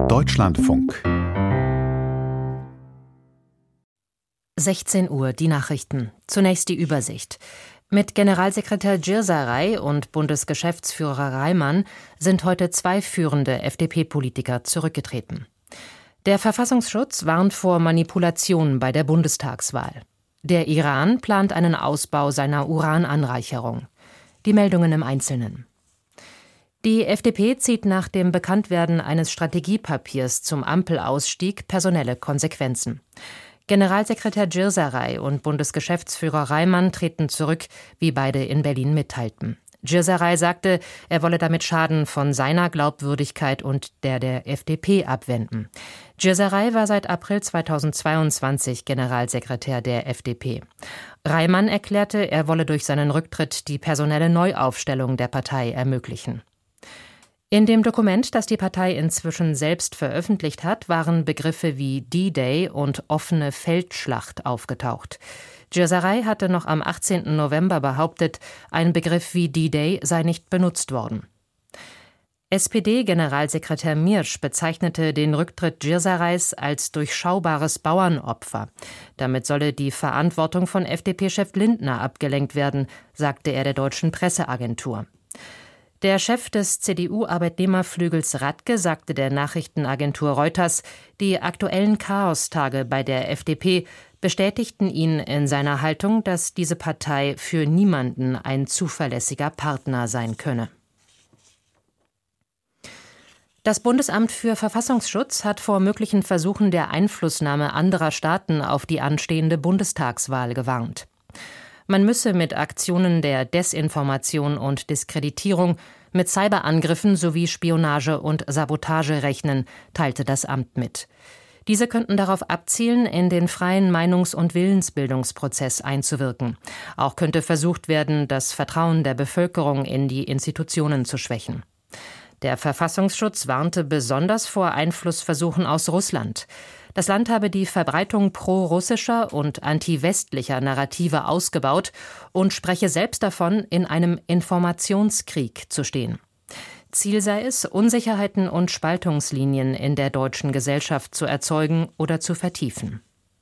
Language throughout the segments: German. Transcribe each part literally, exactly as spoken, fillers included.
Deutschlandfunk. sechzehn Uhr, die Nachrichten. Zunächst die Übersicht. Mit Generalsekretär Djirsaray und Bundesgeschäftsführer Reimann sind heute zwei führende F D P-Politiker zurückgetreten. Der Verfassungsschutz warnt vor Manipulationen bei der Bundestagswahl. Der Iran plant einen Ausbau seiner Urananreicherung. Die Meldungen im Einzelnen. Die F D P zieht nach dem Bekanntwerden eines Strategiepapiers zum Ampelausstieg personelle Konsequenzen. Generalsekretär Djirsaray und Bundesgeschäftsführer Reimann treten zurück, wie beide in Berlin mitteilten. Djirsaray sagte, er wolle damit Schaden von seiner Glaubwürdigkeit und der der F D P abwenden. Djirsaray war seit April zweitausendzweiundzwanzig Generalsekretär der F D P. Reimann erklärte, er wolle durch seinen Rücktritt die personelle Neuaufstellung der Partei ermöglichen. In dem Dokument, das die Partei inzwischen selbst veröffentlicht hat, waren Begriffe wie D-Day und offene Feldschlacht aufgetaucht. Djirsaray hatte noch am achtzehnten November behauptet, ein Begriff wie D-Day sei nicht benutzt worden. S P D-Generalsekretär Miersch bezeichnete den Rücktritt Djirsarays als durchschaubares Bauernopfer. Damit solle die Verantwortung von F D P-Chef Lindner abgelenkt werden, sagte er der deutschen Presseagentur. Der Chef des C D U-Arbeitnehmerflügels Radke sagte der Nachrichtenagentur Reuters, die aktuellen Chaostage bei der F D P bestätigten ihn in seiner Haltung, dass diese Partei für niemanden ein zuverlässiger Partner sein könne. Das Bundesamt für Verfassungsschutz hat vor möglichen Versuchen der Einflussnahme anderer Staaten auf die anstehende Bundestagswahl gewarnt. Man müsse mit Aktionen der Desinformation und Diskreditierung, mit Cyberangriffen sowie Spionage und Sabotage rechnen, teilte das Amt mit. Diese könnten darauf abzielen, in den freien Meinungs- und Willensbildungsprozess einzuwirken. Auch könnte versucht werden, das Vertrauen der Bevölkerung in die Institutionen zu schwächen. Der Verfassungsschutz warnte besonders vor Einflussversuchen aus Russland. Das Land habe die Verbreitung pro-russischer und anti-westlicher Narrative ausgebaut und spreche selbst davon, in einem Informationskrieg zu stehen. Ziel sei es, Unsicherheiten und Spaltungslinien in der deutschen Gesellschaft zu erzeugen oder zu vertiefen.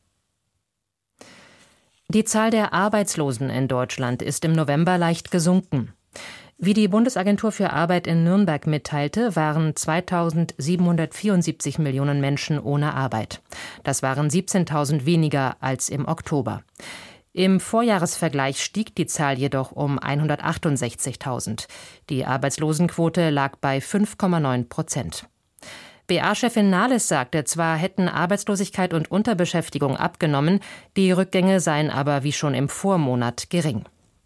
Die Zahl der Arbeitslosen in Deutschland ist im November leicht gesunken. Wie die Bundesagentur für Arbeit in Nürnberg mitteilte, waren zweitausendsiebenhundertvierundsiebzig Millionen Menschen ohne Arbeit. Das waren siebzehntausend weniger als im Oktober. Im Vorjahresvergleich stieg die Zahl jedoch um hundertachtundsechzigtausend. Die Arbeitslosenquote lag bei fünf Komma neun Prozent. B A-Chefin Nahles sagte, zwar hätten Arbeitslosigkeit und Unterbeschäftigung abgenommen, die Rückgänge seien aber wie schon im Vormonat gering.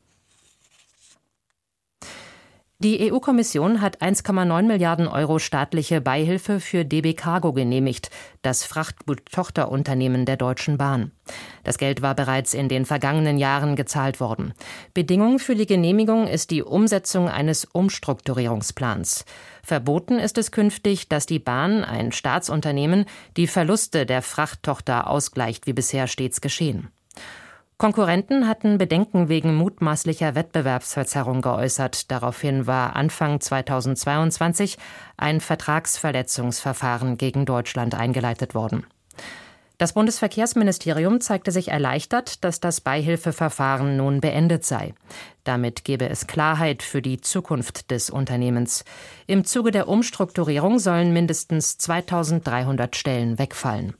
Die E U-Kommission hat eins Komma neun Milliarden Euro staatliche Beihilfe für D B Cargo genehmigt, das Frachtgut-Tochterunternehmen der Deutschen Bahn. Das Geld war bereits in den vergangenen Jahren gezahlt worden. Bedingung für die Genehmigung ist die Umsetzung eines Umstrukturierungsplans. Verboten ist es künftig, dass die Bahn, ein Staatsunternehmen, die Verluste der Frachttochter ausgleicht, wie bisher stets geschehen. Konkurrenten hatten Bedenken wegen mutmaßlicher Wettbewerbsverzerrung geäußert. Daraufhin war Anfang zweitausendzweiundzwanzig ein Vertragsverletzungsverfahren gegen Deutschland eingeleitet worden. Das Bundesverkehrsministerium zeigte sich erleichtert, dass das Beihilfeverfahren nun beendet sei. Damit gebe es Klarheit für die Zukunft des Unternehmens. Im Zuge der Umstrukturierung sollen mindestens zweitausenddreihundert Stellen wegfallen.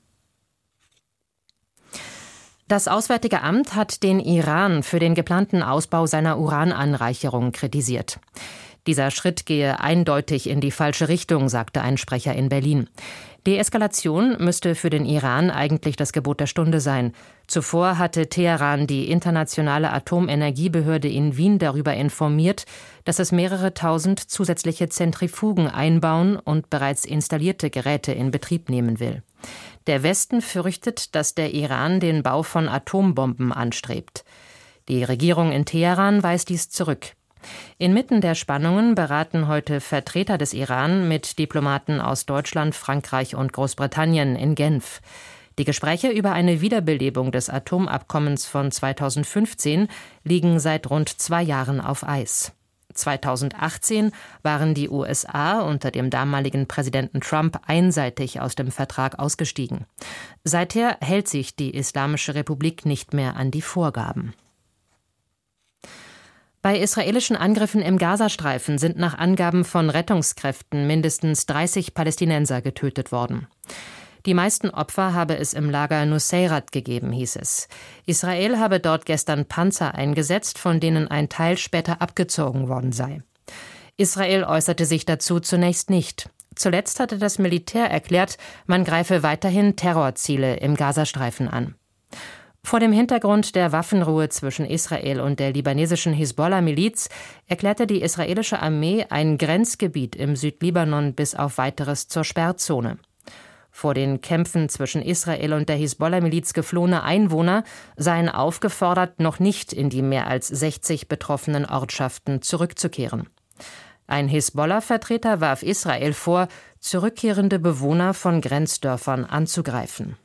Das Auswärtige Amt hat den Iran für den geplanten Ausbau seiner Urananreicherung kritisiert. Dieser Schritt gehe eindeutig in die falsche Richtung, sagte ein Sprecher in Berlin. Deeskalation müsste für den Iran eigentlich das Gebot der Stunde sein. Zuvor hatte Teheran die Internationale Atomenergiebehörde in Wien darüber informiert, dass es mehrere tausend zusätzliche Zentrifugen einbauen und bereits installierte Geräte in Betrieb nehmen will. Der Westen fürchtet, dass der Iran den Bau von Atombomben anstrebt. Die Regierung in Teheran weist dies zurück. Inmitten der Spannungen beraten heute Vertreter des Iran mit Diplomaten aus Deutschland, Frankreich und Großbritannien in Genf. Die Gespräche über eine Wiederbelebung des Atomabkommens von zweitausendfünfzehn liegen seit rund zwei Jahren auf Eis. zweitausendachtzehn waren die U S A unter dem damaligen Präsidenten Trump einseitig aus dem Vertrag ausgestiegen. Seither hält sich die Islamische Republik nicht mehr an die Vorgaben. Bei israelischen Angriffen im Gazastreifen sind nach Angaben von Rettungskräften mindestens dreißig Palästinenser getötet worden. Die meisten Opfer habe es im Lager Nuseirat gegeben, hieß es. Israel habe dort gestern Panzer eingesetzt, von denen ein Teil später abgezogen worden sei. Israel äußerte sich dazu zunächst nicht. Zuletzt hatte das Militär erklärt, man greife weiterhin Terrorziele im Gazastreifen an. Vor dem Hintergrund der Waffenruhe zwischen Israel und der libanesischen Hisbollah-Miliz erklärte die israelische Armee ein Grenzgebiet im Südlibanon bis auf Weiteres zur Sperrzone. Vor den Kämpfen zwischen Israel und der Hisbollah-Miliz geflohene Einwohner seien aufgefordert, noch nicht in die mehr als sechzig betroffenen Ortschaften zurückzukehren. Ein Hisbollah-Vertreter warf Israel vor, zurückkehrende Bewohner von Grenzdörfern anzugreifen.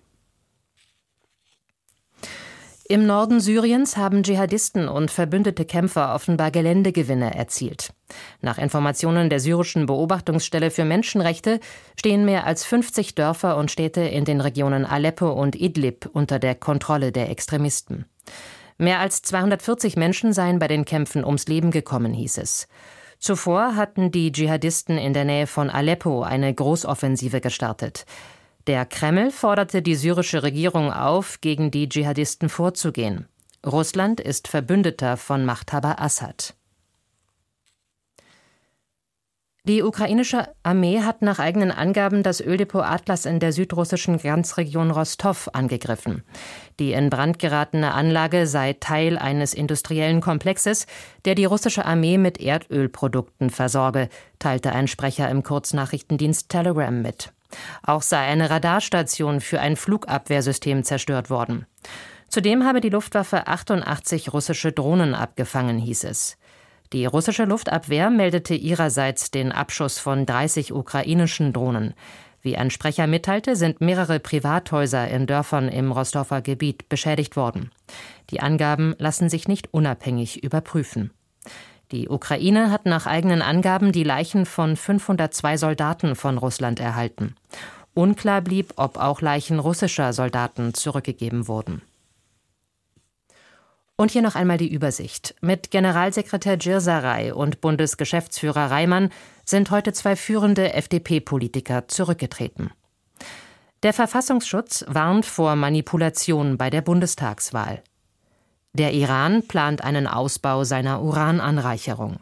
Im Norden Syriens haben Dschihadisten und verbündete Kämpfer offenbar Geländegewinne erzielt. Nach Informationen der syrischen Beobachtungsstelle für Menschenrechte stehen mehr als fünfzig Dörfer und Städte in den Regionen Aleppo und Idlib unter der Kontrolle der Extremisten. Mehr als zweihundertvierzig Menschen seien bei den Kämpfen ums Leben gekommen, hieß es. Zuvor hatten die Dschihadisten in der Nähe von Aleppo eine Großoffensive gestartet. Der Kreml forderte die syrische Regierung auf, gegen die Dschihadisten vorzugehen. Russland ist Verbündeter von Machthaber Assad. Die ukrainische Armee hat nach eigenen Angaben das Öldepot Atlas in der südrussischen Grenzregion Rostow angegriffen. Die in Brand geratene Anlage sei Teil eines industriellen Komplexes, der die russische Armee mit Erdölprodukten versorge, teilte ein Sprecher im Kurznachrichtendienst Telegram mit. Auch sei eine Radarstation für ein Flugabwehrsystem zerstört worden. Zudem habe die Luftwaffe achtundachtzig russische Drohnen abgefangen, hieß es. Die russische Luftabwehr meldete ihrerseits den Abschuss von dreißig ukrainischen Drohnen. Wie ein Sprecher mitteilte, sind mehrere Privathäuser in Dörfern im Rostower Gebiet beschädigt worden. Die Angaben lassen sich nicht unabhängig überprüfen. Die Ukraine hat nach eigenen Angaben die Leichen von fünfhundertzwei Soldaten von Russland erhalten. Unklar blieb, ob auch Leichen russischer Soldaten zurückgegeben wurden. Und hier noch einmal die Übersicht. Mit Generalsekretär Djirsaray und Bundesgeschäftsführer Reimann sind heute zwei führende F D P-Politiker zurückgetreten. Der Verfassungsschutz warnt vor Manipulation bei der Bundestagswahl. Der Iran plant einen Ausbau seiner Urananreicherung.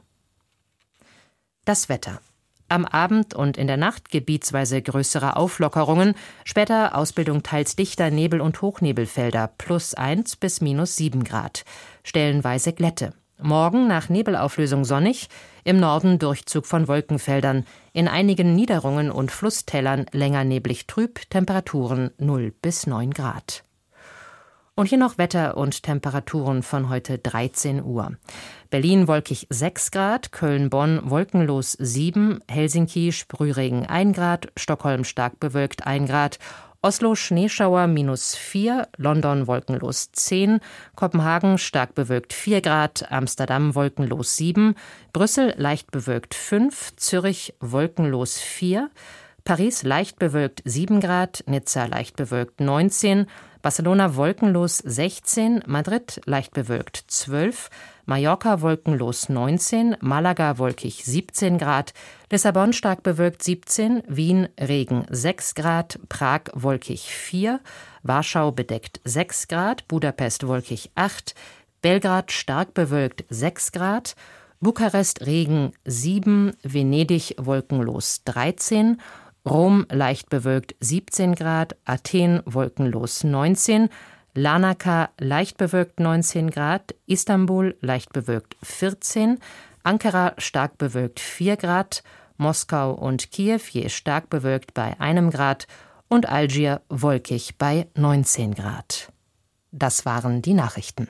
Das Wetter. Am Abend und in der Nacht gebietsweise größere Auflockerungen, später Ausbildung teils dichter Nebel- und Hochnebelfelder, plus eins bis minus sieben Grad. Stellenweise Glätte. Morgen nach Nebelauflösung sonnig, im Norden Durchzug von Wolkenfeldern, in einigen Niederungen und Flusstälern länger neblig trüb, Temperaturen null bis neun Grad. Und hier noch Wetter und Temperaturen von heute dreizehn Uhr. Berlin wolkig sechs Grad, Köln-Bonn wolkenlos sieben, Helsinki Sprühregen ein Grad, Stockholm stark bewölkt ein Grad, Oslo Schneeschauer minus vier, London wolkenlos zehn, Kopenhagen stark bewölkt vier Grad, Amsterdam wolkenlos sieben, Brüssel leicht bewölkt fünf, Zürich wolkenlos vier, Paris leicht bewölkt sieben Grad, Nizza leicht bewölkt neunzehn, Barcelona wolkenlos sechzehn, Madrid leicht bewölkt zwölf, Mallorca wolkenlos neunzehn, Malaga wolkig siebzehn Grad, Lissabon stark bewölkt siebzehn, Wien Regen sechs Grad, Prag wolkig vier, Warschau bedeckt sechs Grad, Budapest wolkig acht, Belgrad stark bewölkt sechs Grad, Bukarest Regen sieben, Venedig wolkenlos dreizehn, Rom leicht bewölkt siebzehn Grad, Athen wolkenlos neunzehn, Larnaca leicht bewölkt neunzehn Grad, Istanbul leicht bewölkt vierzehn, Ankara stark bewölkt vier Grad, Moskau und Kiew je stark bewölkt bei einem Grad und Algier wolkig bei neunzehn Grad. Das waren die Nachrichten.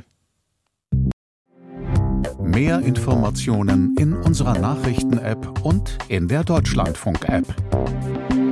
Mehr Informationen in unserer Nachrichten-App und in der Deutschlandfunk-App.